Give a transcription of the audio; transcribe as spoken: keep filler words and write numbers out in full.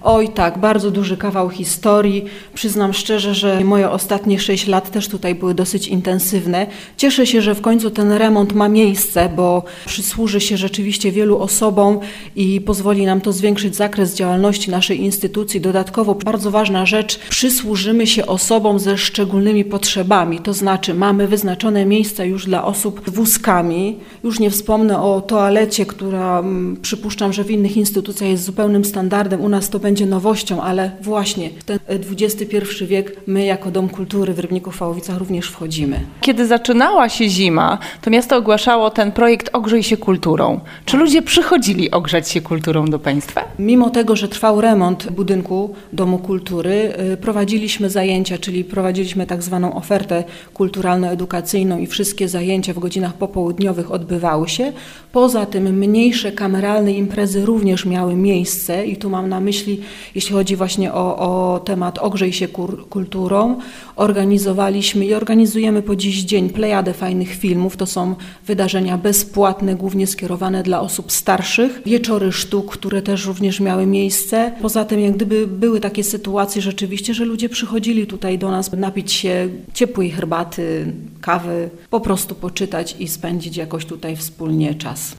Oj tak, bardzo duży kawał historii. Przyznam szczerze, że moje ostatnie sześć lat też tutaj były dosyć intensywne. Cieszę się, że w końcu ten remont ma miejsce, bo przysłuży się rzeczywiście wielu osobom i pozwoli nam to zwiększyć zakres działalności naszej instytucji. Dodatkowo bardzo ważna rzecz, przysłużymy się osobom ze szczególnymi potrzebami, to znaczy mamy wyznaczone miejsca już dla osób z wózkami. Już nie wspomnę o toalecie, która m, przypuszczam, że w innych instytucjach jest zupełnym standardem, u nas to będzie nowością, ale właśnie w ten dwudziesty pierwszy wiek my jako Dom Kultury w Rybniku-Fałowicach również wchodzimy. Kiedy zaczynała się zima, to miasto ogłaszało ten projekt Ogrzej się kulturą. Czy ludzie przychodzili ogrzać się kulturą do państwa? Mimo tego, że trwał remont budynku Domu Kultury, prowadziliśmy zajęcia, czyli prowadziliśmy tak zwaną ofertę kulturalno-edukacyjną i wszystkie zajęcia w godzinach popołudniowych odbywały się. Poza tym mniejsze kameralne imprezy również miały miejsce i tu mam na myśli, jeśli chodzi właśnie o, o temat Ogrzej się kur, kulturą, organizowaliśmy i organizujemy po dziś dzień plejadę fajnych filmów. To są wydarzenia bezpłatne, głównie skierowane dla osób starszych. Wieczory sztuk, które też również miały miejsce. Poza tym jak gdyby były takie sytuacje rzeczywiście, że ludzie przychodzili tutaj do nas napić się ciepłej herbaty, kawy, po prostu poczytać i spędzić jakoś tutaj wspólnie czas.